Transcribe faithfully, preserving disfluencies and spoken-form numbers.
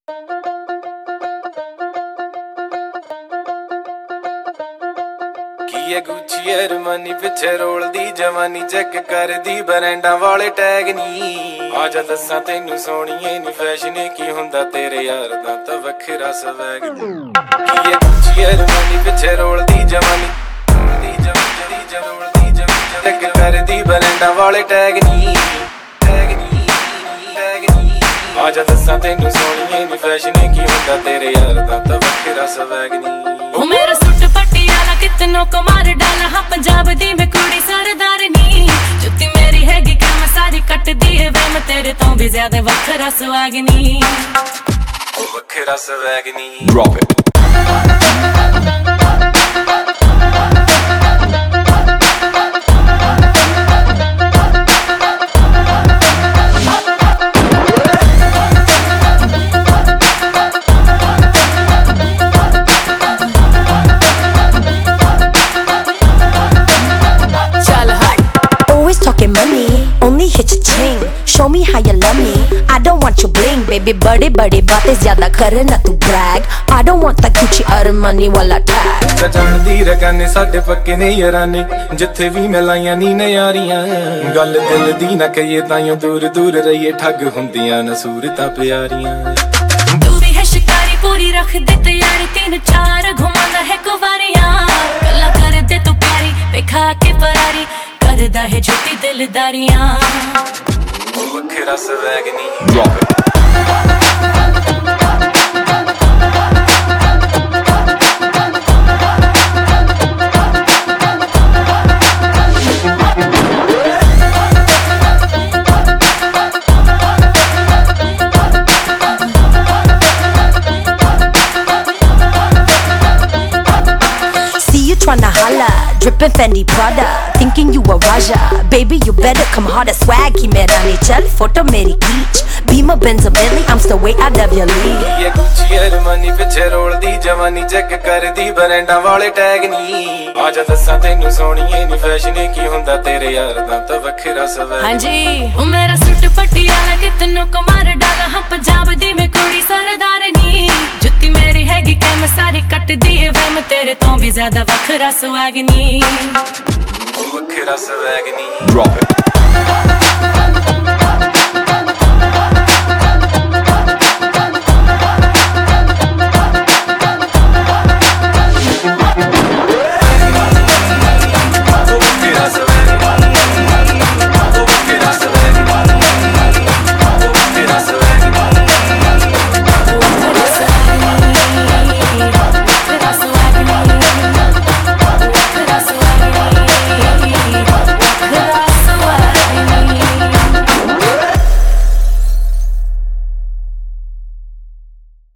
ਕੀ ਗੁੱਚੀ ਅਰਮਾਨੀ ਪਿੱਛੇ ਰੋਲਦੀ ਜਵਾਨੀ ਚੈੱਕ ਕਰਦੀ ਬਰੈਂਡਾਂ ਵਾਲੇ ਟੈਗ ਨੀ ਆ ਜਾ ਦੱਸਾਂ ਤੈਨੂੰ ਸੋਹਣੀਏ ਨੀ ਫੈਸ਼ਨ ਕੀ ਹੁੰਦਾ ਤੇਰੇ ਯਾਰ ਦਾ ਤਾਂ ਵੱਖਰਾ ਸਵੈਗ ਕੀ ਗੁੱਚੀ ਅਰਮਾਨੀ ਪਿੱਛੇ ਰੋਲਦੀ ਜਵਾਨੀ ਦੀ ਜਵਾਨੀ ਦੀ ਰੋਲਦੀ ਜਵਾਨੀ ਚੈੱਕ ਕਰਦੀ ਬਰੈਂਡਾਂ ਵਾਲੇ ਟੈਗ ਨੀ ਟੈਗ ਨੀ ਟੈਗ ਨੀ ਆ ਜਾ ਦੱਸਾਂ ਤੈਨੂੰ ਸੋਹਣੀਏ ਨੀ ਫੈਸ਼ਨ ਕੀ ਹੁੰਦਾ ਤੇਰੇ ਯਾਰ ਦਾ ਤਾਂ ਵੱਖਰਾ ਸਵੈਗ ਨੀ ਉਹ ਮੇਰਾ ਸੁੱਟ ਪਟਿਆਲਾ ਕਿਤਨੋਂ ਕੁਮਾਰ ਡਾਲਾ ਹਾਂ ਪੰਜਾਬ ਦੀ ਮੈਂ ਕੁੜੀ ਸਰਦਾਰਨੀ ਜੁੱਤੀ ਮੇਰੀ ਹੈਗੀ ਕੰਮ ਸਾਰੀ ਕੱਟਦੀ ਏ ਵੇ ਮੈਂ ਤੇਰੇ ਤੋਂ ਵੀ ਜ਼ਿਆਦਾ ਵੱਖਰਾ ਸਵਾਗਨੀ ਉਹ ਵੱਖਰਾ ਸਵੈਗਨੀ Drop it. Money, only hit your chain. Show me how you love me. I don't want your bling, baby. Bade bade baatein zyada kare na tu brag. I don't want that Gucci Armani wala tag. ਸਜਣ ਦੀ ਰਗਾਨੇ ਸਾਡੇ ਪੱਕੇ ਨੇ ਯਾਰਾਨੇ ਜਿੱਥੇ ਵੀ ਮਿਲਾਈਆਂ ਨੀ ਨਿਆਰੀਆਂ ਗੱਲ ਦਿਲ ਦੀ ਨਾ ਕਹੀਏ ਤਾਈਓ ਦੂਰ ਦੂਰ ਰਹੀਏ ਠੱਗ ਹੁੰਦੀਆਂ ਨਾ ਸੂਰਤਾਂ ਪਿਆਰੀਆਂ ਤੂੰ ਵੀ ਹੈ ਸ਼ਿਕਾਰੀ ਪੂਰੀ ਰੱਖ ਦੇ ਤਿਆਰੀ ਤਿੰਨ ਚਾਰ ਘੁਮਾਉਂਦਾ ਹੈ ਕੁਵਾਰੀਆਂ ਗੱਲਾਂ ਕਰਦੇ ਤੂੰ ਪਿਆਰੀ ਵੇਖਾ ਕੇ ਫਰਾਰੀ ਕਰਦਾ ਹੈ ਝੂਠੀ ਦਿਲਦਾਰੀਆਂ ਉਹ ਵੱਖਰਾ ਸਵੈਗਨੀ Drop it. Tryna holla, drippin' Fendi Prada, thinking you a Raja. Baby, you better come harder. Swag ki mera nahi chal, photo meri beach. Beamer Benz a Bentley, I'm still way out of your league. ये Gucci Armani पिछे रोलदी जवानी check करदी बरैंडां वाले tag नी आ जा दस्सां तैनू सोहणीए नी fashion की हुंदा तेरे यार दा तां वखरा सवैग हाँ जी ओ मेरा सूट पटियाला कितनों कुमार डाला हाँ पंजाब दी मैं कुड़ी सरदारनी जुत्ती मेरी हैगी कैम सारी कटदी है वे मैं तेरे तो भी ज्यादा वखरा सवैगनी वखरा सवैगनी Drop it.